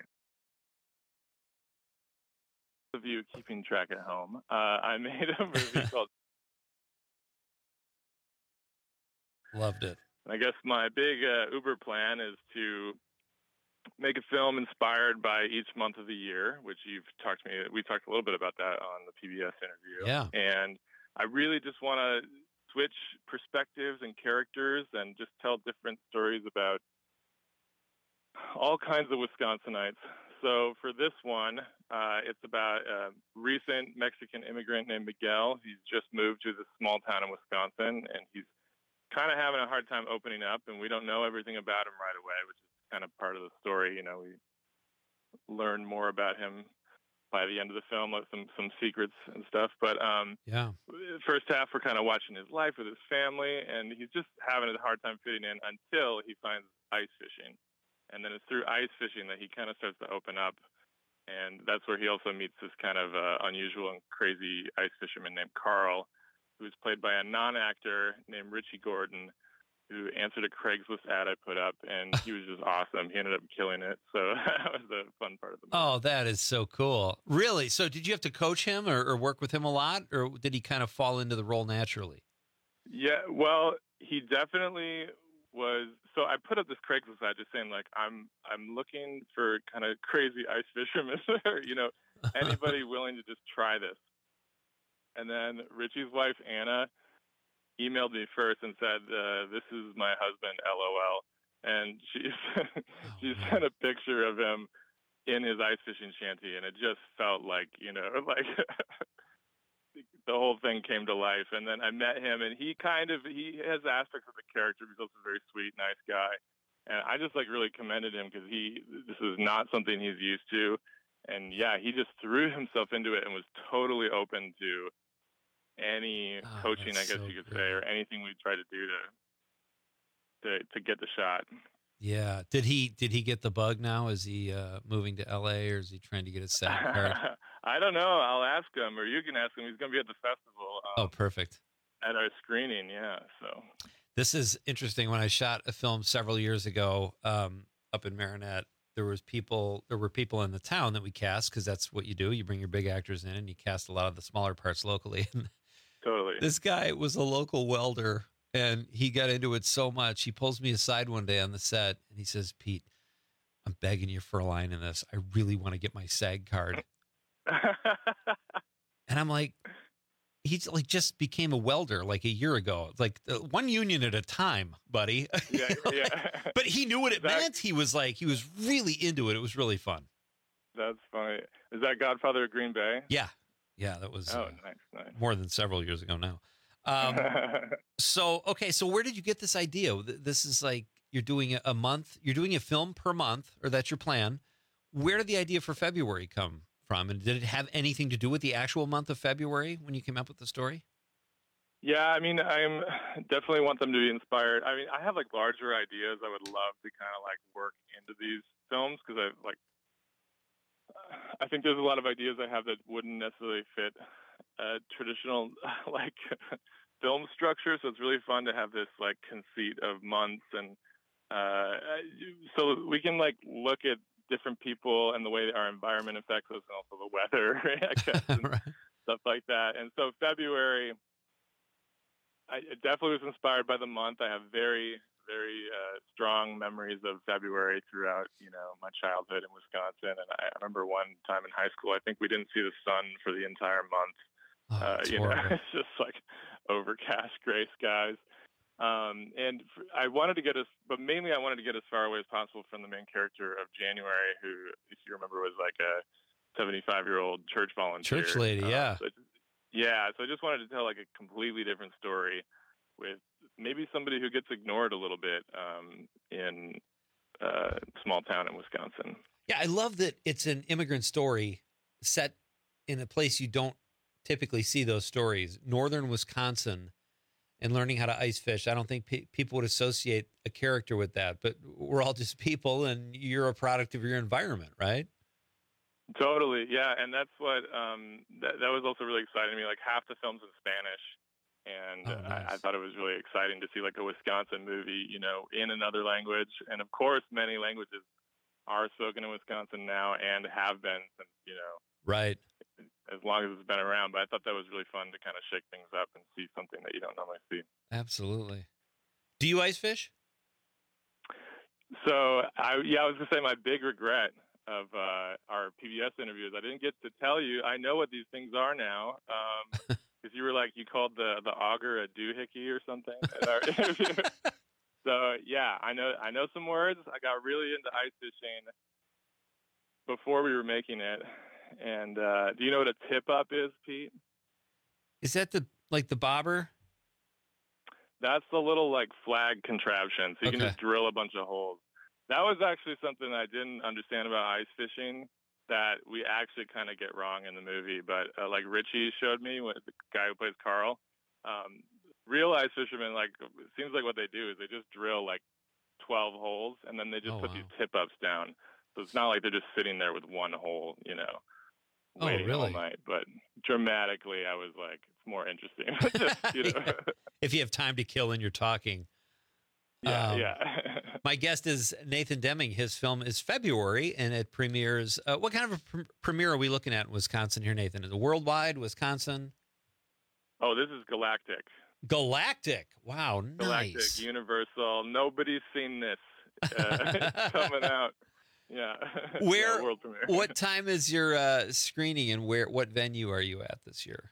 Of you keeping track at home, I made a movie called. Loved it. I guess my big Uber plan is to make a film inspired by each month of the year, which we talked a little bit about that on the PBS interview. Yeah. And I really just want to switch perspectives and characters and just tell different stories about all kinds of Wisconsinites. So for this one, it's about a recent Mexican immigrant named Miguel. He's just moved to this small town in Wisconsin, and he's kind of having a hard time opening up, and we don't know everything about him right away, which is kind of part of the story. We learn more about him by the end of the film, some secrets and stuff. But the first half, we're kind of watching his life with his family, and he's just having a hard time fitting in until he finds ice fishing. And then it's through ice fishing that he kind of starts to open up. And that's where he also meets this kind of unusual and crazy ice fisherman named Carl, who's played by a non-actor named Richie Gordon, who answered a Craigslist ad I put up, and he was just awesome. He ended up killing it. So that was the fun part of the movie. Oh, that is so cool. Really? So did you have to coach him or work with him a lot, or did he kind of fall into the role naturally? Yeah, well, he definitely was, so I put up this Craigslist ad just saying, like, I'm looking for kind of crazy ice fishermen, or, you know, anybody willing to just try this. And then Richie's wife, Anna, emailed me first and said, this is my husband, LOL. And she sent a picture of him in his ice fishing shanty, and it just felt like, you know, like the whole thing came to life. And then I met him, and he has aspects of the character. He's also a very sweet, nice guy. And I just like really commended him because this is not something he's used to. And yeah, he just threw himself into it and was totally open to any coaching, I guess you could say, or anything we tried to do to get the shot. Yeah. Did he get the bug now? Is he moving to LA, or is he trying to get his SAG card? I don't know. I'll ask him, or you can ask him. He's going to be at the festival. Oh, perfect. At our screening, yeah. So this is interesting. When I shot a film several years ago up in Marinette, there were people in the town that we cast, because that's what you do. You bring your big actors in and you cast a lot of the smaller parts locally. Totally. This guy was a local welder, and he got into it so much. He pulls me aside one day on the set and he says, "Pete, I'm begging you for a line in this. I really want to get my SAG card." And I'm like, he's like just became a welder like a year ago, like one union at a time, buddy. Yeah, yeah. But he knew what it meant. He was really into it. It was really fun. That's funny. Is that Godfather of Green Bay? Yeah. Yeah, that was nice. More than several years ago now. So where did you get this idea? This is like, you're doing a month, you're doing a film per month, or that's your plan. Where did the idea for February come from? And did it have anything to do with the actual month of February when you came up with the story? Yeah, I mean, I'm definitely want them to be inspired. I mean, I have like larger ideas I would love to kind of like work into these films, because I think there's a lot of ideas I have that wouldn't necessarily fit a traditional like film structure. So it's really fun to have this like conceit of months, and so we can like look at different people and the way our environment affects us, and also the weather, I guess, and right. Stuff like that. And so February, I definitely was inspired by the month. I have very, very strong memories of February throughout, you know, my childhood in Wisconsin. And I remember one time in high school, I think we didn't see the sun for the entire month. You know, it's just like overcast gray skies. And I wanted to get but mainly I wanted to get as far away as possible from the main character of January, who, if you remember, was like a 75-year-old church volunteer. Church lady, yeah. So I just wanted to tell like a completely different story with maybe somebody who gets ignored a little bit in a small town in Wisconsin. Yeah, I love that it's an immigrant story set in a place you don't typically see those stories. Northern Wisconsin, and learning how to ice fish. I don't think people would associate a character with that, but we're all just people, and you're a product of your environment, right? Totally, yeah, and that's what that was also really exciting to me. Like half the film's in Spanish, and nice. I thought it was really exciting to see like a Wisconsin movie, you know, in another language. And of course, many languages are spoken in Wisconsin now and have been since, you know, right, as long as it's been around. But I thought that was really fun to kind of shake things up and see something that you don't normally see. Absolutely. Do you ice fish? So I was gonna say my big regret of our PBS interviews, I didn't get to tell you. I know what these things are now, because you were like, you called the auger a doohickey or something at our interview. So yeah, I know some words. I got really into ice fishing before we were making it. And do you know what a tip up is, Pete? Is that the bobber? That's the little like flag contraption, so you can just drill a bunch of holes. That was actually something I didn't understand about ice fishing that we actually kind of get wrong in the movie. But like Richie showed me, the guy who plays Carl, real ice fishermen, like, it seems like what they do is they just drill like 12 holes, and then they just put these tip ups down. So it's not like they're just sitting there with one hole, you know, waiting all night. But dramatically, I was like, it's more interesting. Just, you know. If you have time to kill and you're talking. Yeah. My guest is Nathan Deming. His film is February, and it premieres. What kind of a premiere are we looking at in Wisconsin here, Nathan? Is it worldwide, Wisconsin? Oh, this is galactic. Galactic. Wow, Galactic, nice. Universal. Nobody's seen this. It's coming out. Yeah. Where? Yeah, world premiere. What time is your screening, and what venue are you at this year?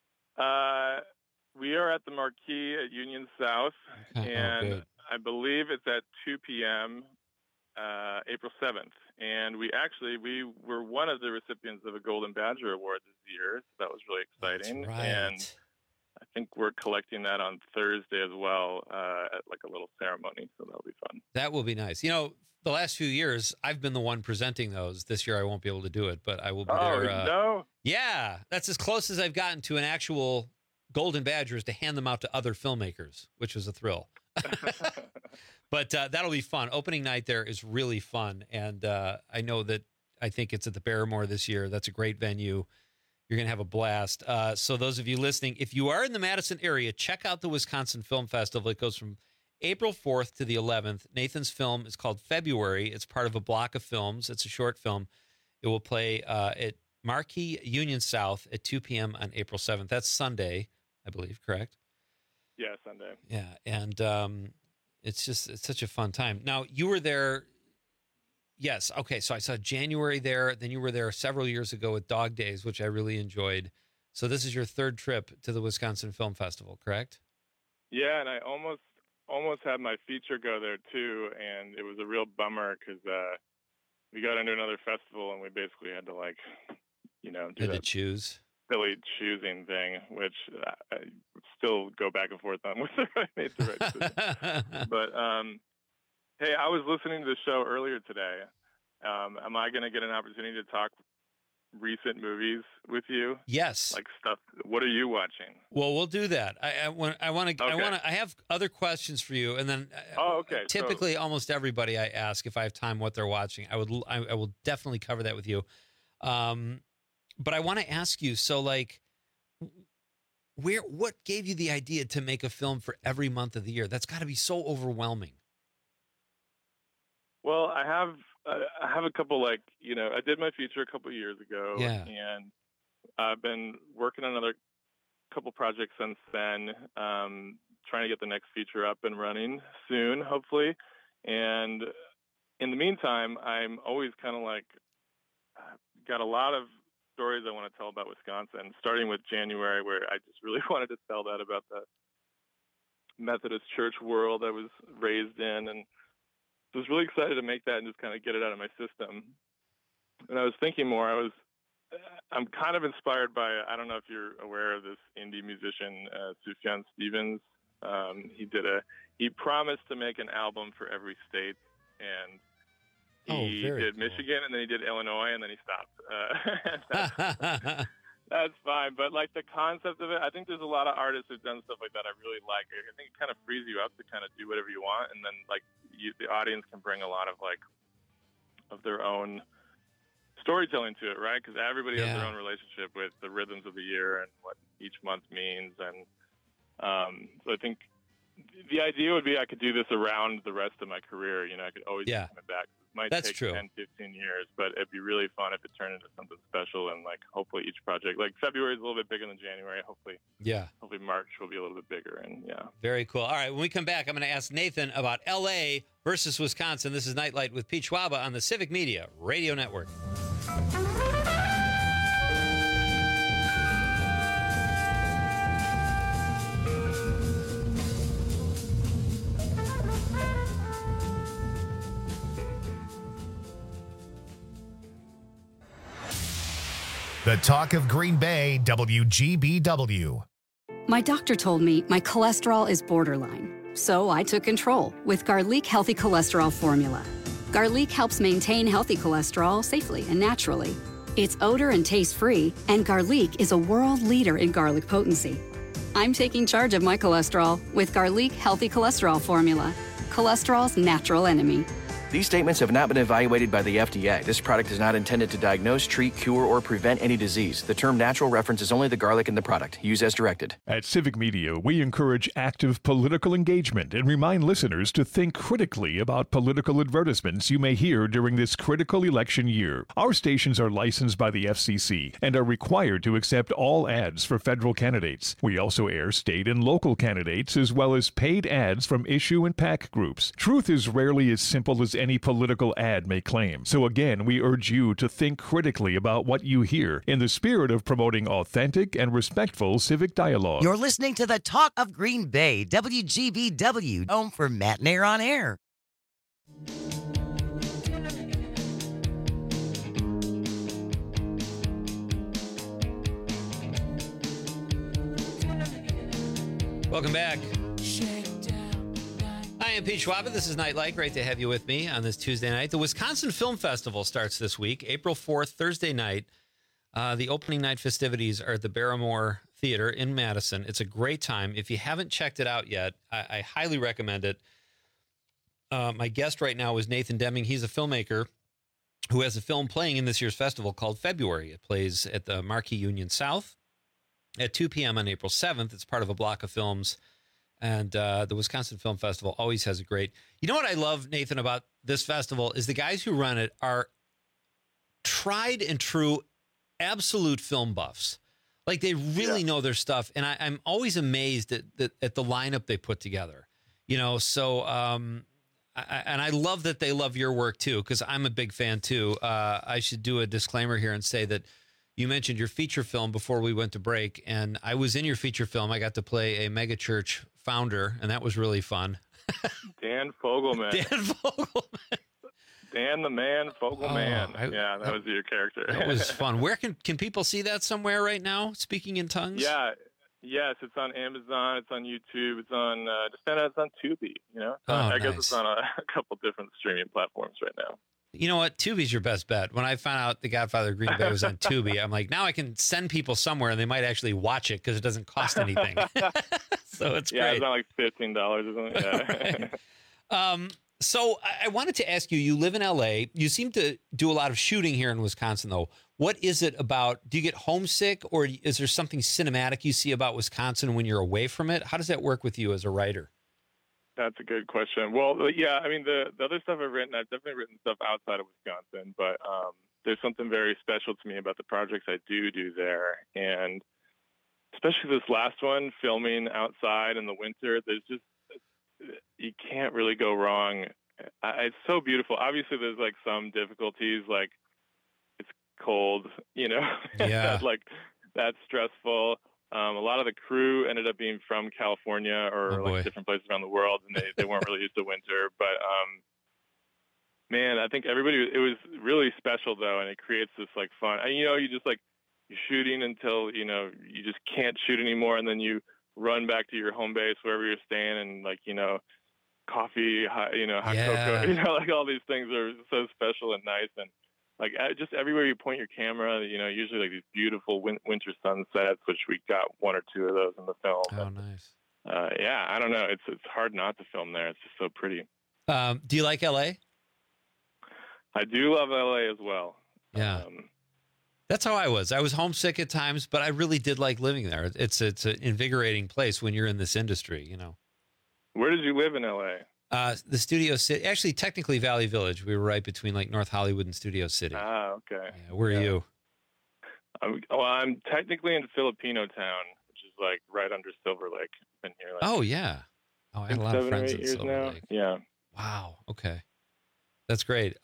We are at the Marquee at Union South, and I believe it's at 2 p.m. April 7th. And we were one of the recipients of a Golden Badger Award this year, so that was really exciting. That's right. And I think we're collecting that on Thursday as well at like a little ceremony, so that'll be fun. That will be nice. You know, the last few years, I've been the one presenting those. This year, I won't be able to do it, but I will be there. No? Yeah, that's as close as I've gotten to an actual Golden Badgers to hand them out to other filmmakers, which was a thrill. But that'll be fun. Opening night there is really fun, and I think it's at the Barrymore this year. That's a great venue. You're going to have a blast. So those of you listening, if you are in the Madison area, check out the Wisconsin Film Festival. It goes from April 4th to the 11th. Nathan's film is called February. It's part of a block of films. It's a short film. It will play at Marquee Union South at 2 p.m. on April 7th. That's Sunday, I believe, correct? Yeah, Sunday. Yeah, and it's such a fun time. Now, you were there. Yes. Okay. So I saw January there. Then you were there several years ago with Dog Days, which I really enjoyed. So this is your third trip to the Wisconsin Film Festival, correct? Yeah, and I almost had my feature go there too, and it was a real bummer because we got into another festival and we basically had to do to choose. Silly choosing thing, which I still go back and forth on whether I made the right decision. But hey, I was listening to the show earlier today. Am I going to get an opportunity to talk recent movies with you? Yes. Like stuff. What are you watching? Well, we'll do that. I have other questions for you, and then typically almost everybody I ask if I have time what they're watching. I will definitely cover that with you. But I want to ask you, so like, what gave you the idea to make a film for every month of the year? That's got to be so overwhelming. Well, I have a couple, I did my feature a couple of years ago, and I've been working on another couple projects since then, trying to get the next feature up and running soon, hopefully. And in the meantime, I'm always kind of got a lot of stories I want to tell about Wisconsin, starting with January, where I just really wanted to tell that about the Methodist church world I was raised in, and I was really excited to make that and just kind of get it out of my system. And I was thinking more, I'm kind of inspired by, I don't know if you're aware of this indie musician, Sufjan Stevens. He promised to make an album for every state, and he did Michigan, and then he did Illinois, and then he stopped. That's fine. But the concept of it, I think there's a lot of artists who've done stuff like that I really like. I think it kind of frees you up to kind of do whatever you want, and then the audience can bring a lot of their own storytelling to it, right? Because everybody has their own relationship with the rhythms of the year and what each month means, and so I think the idea would be I could do this around the rest of my career. I could always be coming back. It might take 10, 15 years, but it'd be really fun if it turned into something special, and hopefully each project, February is a little bit bigger than January. Hopefully March will be a little bit bigger, and Very cool. All right, when we come back, I'm going to ask Nathan about L.A. versus Wisconsin. This is Nightlight with Pete Schwaba on the Civic Media Radio Network. The talk of Green Bay, WGBW. My doctor told me my cholesterol is borderline, so I took control with Garlic Healthy Cholesterol Formula. Garlic helps maintain healthy cholesterol safely and naturally. It's odor and taste-free, and Garlic is a world leader in garlic potency. I'm taking charge of my cholesterol with Garlic Healthy Cholesterol Formula, cholesterol's natural enemy. These statements have not been evaluated by the FDA. This product is not intended to diagnose, treat, cure, or prevent any disease. The term natural references only the garlic in the product. Use as directed. At Civic Media, we encourage active political engagement and remind listeners to think critically about political advertisements you may hear during this critical election year. Our stations are licensed by the FCC and are required to accept all ads for federal candidates. We also air state and local candidates as well as paid ads from issue and PAC groups. Truth is rarely as simple as any political ad may claim. So again, we urge you to think critically about what you hear in the spirit of promoting authentic and respectful civic dialogue. You're listening to the Talk of Green Bay, WGBW, home for Matt Nair on Air. Welcome back. I am Pete Schwab. This is Nightlight. Great to have you with me on this Tuesday night. The Wisconsin Film Festival starts this week, April 4th, Thursday night. The opening night festivities are at the Barrymore Theater in Madison. It's a great time. If you haven't checked it out yet, I highly recommend it. My guest right now is Nathan Deming. He's a filmmaker who has a film playing in this year's festival called February. It plays at the Marquee Union South at 2 p.m. on April 7th. It's part of a block of films. And the Wisconsin Film Festival always has a great... You know what I love, Nathan, about this festival is the guys who run it are tried and true, absolute film buffs. Like, they really know their stuff. And I'm always amazed at the lineup they put together. You know, so... and I love that they love your work, too, because I'm a big fan, too. I should do a disclaimer here and say that you mentioned your feature film before we went to break, and I was in your feature film. I got to play a megachurch founder, and that was really fun. Dan Fogelman. Dan the Man Fogelman. That was your character. That was fun. Where can people see that somewhere right now, Speaking in Tongues? Yeah. Yes, it's on Amazon, it's on YouTube, it's on just found out it's on Tubi, you know? I guess it's on a couple different streaming platforms right now. You know what? Tubi's your best bet. When I found out The Godfather of Green Bay was on Tubi, I'm like, now I can send people somewhere and they might actually watch it because it doesn't cost anything. So it's great. Yeah, it's not like $15 or something. Yeah. So I wanted to ask you, you live in LA. You seem to do a lot of shooting here in Wisconsin, though. What is it about? Do you get homesick, or is there something cinematic you see about Wisconsin when you're away from it? How does that work with you as a writer? That's a good question. Well, yeah, I mean, the other stuff I've definitely written stuff outside of Wisconsin, but there's something very special to me about the projects I do there. And especially this last one, filming outside in the winter, you can't really go wrong. It's so beautiful. Obviously, there's like some difficulties, like it's cold, you know, yeah. that's stressful. A lot of the crew ended up being from California or different places around the world, and they weren't really used to winter. But man, I think it was really special though, and it creates this like fun. And, you know, you just like you're shooting until you know you just can't shoot anymore, and then you run back to your home base wherever you're staying, and like you know, coffee, hot cocoa, you know, like all these things are so special and nice and. Like just everywhere you point your camera, you know, usually like these beautiful winter sunsets, which we got one or two of those in the film. Oh, nice. Yeah, I don't know. It's hard not to film there. It's just so pretty. Do you like LA? I do love LA as well. Yeah. That's how I was. I was homesick at times, but I really did like living there. It's an invigorating place when you're in this industry, you know. Where did you live in LA? The Studio City, actually, technically Valley Village. We were right between like North Hollywood and Studio City. Ah, okay. Yeah, where are you? I'm technically in Filipino Town, which is like right under Silver Lake. Been here. Like, oh yeah. Oh, I had a lot of friends in Silver now. Lake. Yeah. Wow. Okay, that's great.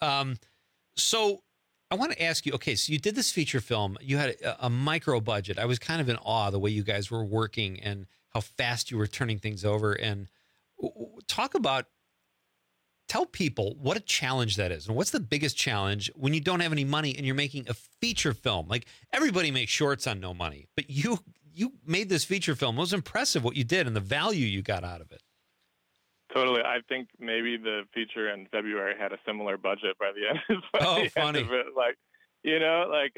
So I want to ask you. Okay, so you did this feature film. You had a micro budget. I was kind of in awe the way you guys were working and how fast you were turning things over. And tell people what a challenge that is. And what's the biggest challenge when you don't have any money and you're making a feature film? Like everybody makes shorts on no money, but you made this feature film. It was impressive what you did and the value you got out of it. Totally. I think maybe the feature in February had a similar budget by the end. Funny. End of it. Like, you know, like,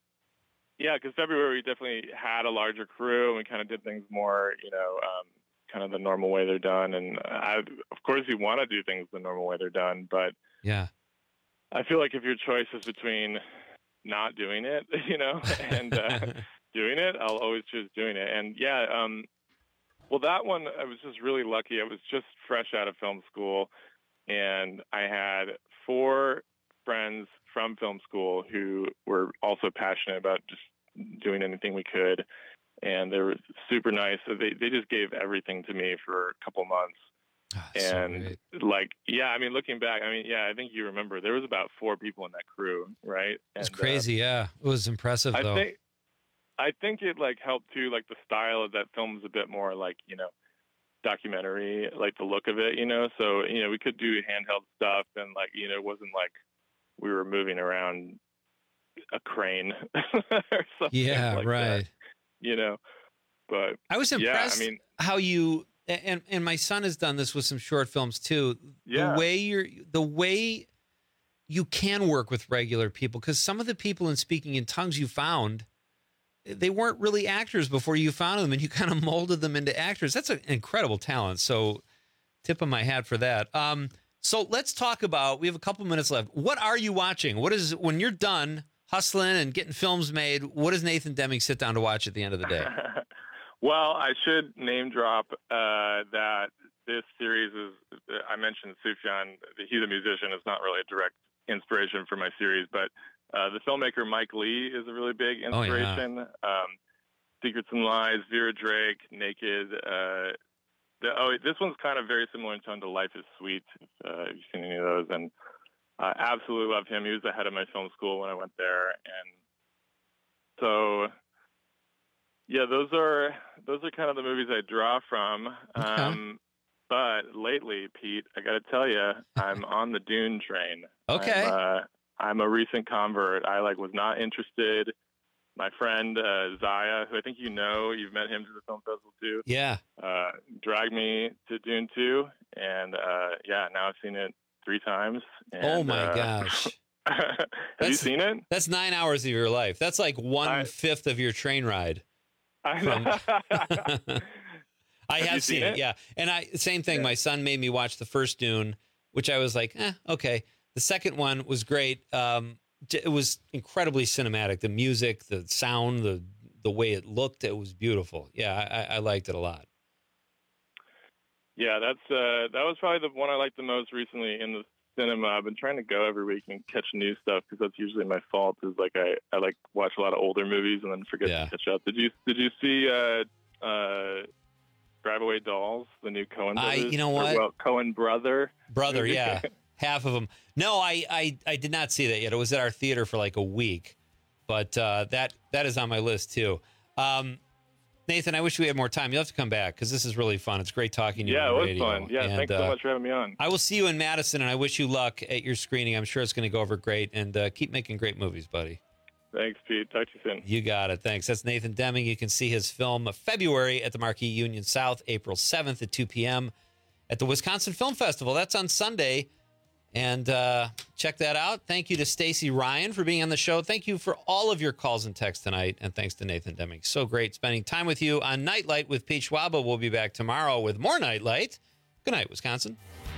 because February we definitely had a larger crew and we kind of did things more, you know, kind of the normal way they're done. And of course, you want to do things the normal way they're done, but yeah, I feel like if your choice is between not doing it, and doing it, I'll always choose doing it. And yeah, well, that one, I was just really lucky. I was just fresh out of film school, and I had 4 friends from film school who were also passionate about just doing anything we could. And they were super nice. So they just gave everything to me for a couple months. And looking back, I think you remember there was about 4 people in that crew, right? It's crazy. Yeah. It was impressive though. I think it helped too, the style of that film was a bit more documentary, the look of it, so, we could do handheld stuff and it wasn't like we were moving around a crane or something. Yeah. Right. That, but I was impressed how you, and my son has done this with some short films too. Yeah. The way you can work with regular people, because some of the people in Speaking in Tongues you found, they weren't really actors before you found them, and you kind of molded them into actors. That's an incredible talent. So tip of my hat for that. So let's talk about, we have a couple minutes left. What are you watching? When you're done hustling and getting films made, what does Nathan Deming sit down to watch at the end of the day? Well, I should name drop that this series is, I mentioned Sufjan, he's a musician. It's not really a direct inspiration for my series, but the filmmaker Mike Lee is a really big inspiration. Oh, yeah. Secrets and Lies, Vera Drake, Naked. This one's kind of very similar in tone to Life is Sweet, if you've seen any of those. And I absolutely love him. He was the head of my film school when I went there. And so, yeah, those are kind of the movies I draw from. Okay. But lately, Pete, I got to tell you, I'm on the Dune train. Okay. I'm a recent convert. I was not interested. My friend Zaya, who I think you've met him through the film festival too. Yeah. Dragged me to Dune 2, and now I've seen it 3 times. And, oh my gosh! Have you seen it? That's 9 hours of your life. That's like 1/5 of your train ride. I have seen it, yeah. And same thing. Yeah. My son made me watch the first Dune, which I was like, okay. The second one was great. It was incredibly cinematic. The music, the sound, the way it looked, it was beautiful. Yeah, I liked it a lot. Yeah, that was probably the one I liked the most recently in the cinema. I've been trying to go every week and catch new stuff because that's usually my fault. Is I watch a lot of older movies and then forget to catch up. Did you see Drive Away Dolls, the new Coen brothers? You know what? Coen brother, yeah. Half of them. No, I did not see that yet. It was at our theater for a week, but that is on my list too. Nathan, I wish we had more time. You'll have to come back because this is really fun. It's great talking to you. Yeah, on it the was radio. fun. Yeah, and, thanks so much for having me on. I will see you in Madison, and I wish you luck at your screening. I'm sure it's going to go over great, and keep making great movies, buddy. Thanks, Pete. Talk to you soon. You got it. Thanks. That's Nathan Deming. You can see his film February at the Marquee Union South, April 7th at 2 p.m. at the Wisconsin Film Festival. That's on Sunday. And check that out. Thank you to Stacy Ryan for being on the show. Thank you for all of your calls and texts tonight. And thanks to Nathan Deming. So great spending time with you on Nightlight with Pete Schwaba. We'll be back tomorrow with more Nightlight. Good night, Wisconsin.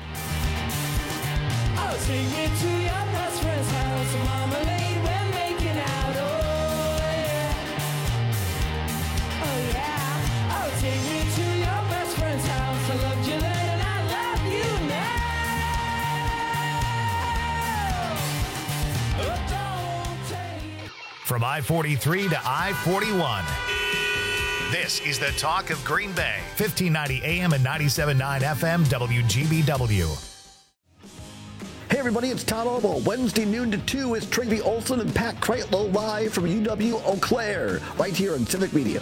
I'll take you to your best friend's house. Marmalade, we're making out. Oh yeah. I'll take you to your best friend's house. I loved you then and I love you now. From I-43 to I-41. This is the talk of Green Bay. 1590 AM and 97.9 FM WGBW. Hey everybody, it's Tom Obo. Wednesday noon to 2 is Tracy Olson and Pat Kreitlow live from UW Eau Claire, right here on Civic Media.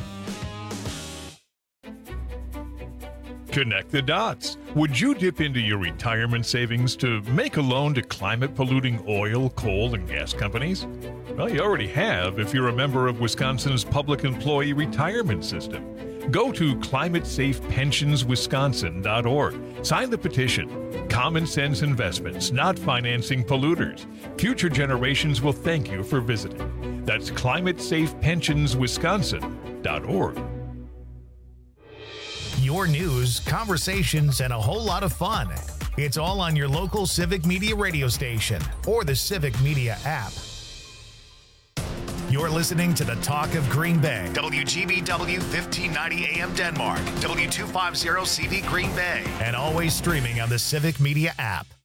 Connect the dots. Would you dip into your retirement savings to make a loan to climate-polluting oil, coal, and gas companies? Well, you already have if you're a member of Wisconsin's Public Employee Retirement System. Go to climatesafepensionswisconsin.org. Sign the petition. Common sense investments, not financing polluters. Future generations will thank you for visiting. That's climatesafepensionswisconsin.org. your news, conversations, and a whole lot of fun. It's all on your local Civic Media radio station or the Civic Media app. You're listening to the Talk of Green Bay, WGBW 1590 AM Denmark, W250 CV Green Bay, and always streaming on the Civic Media app.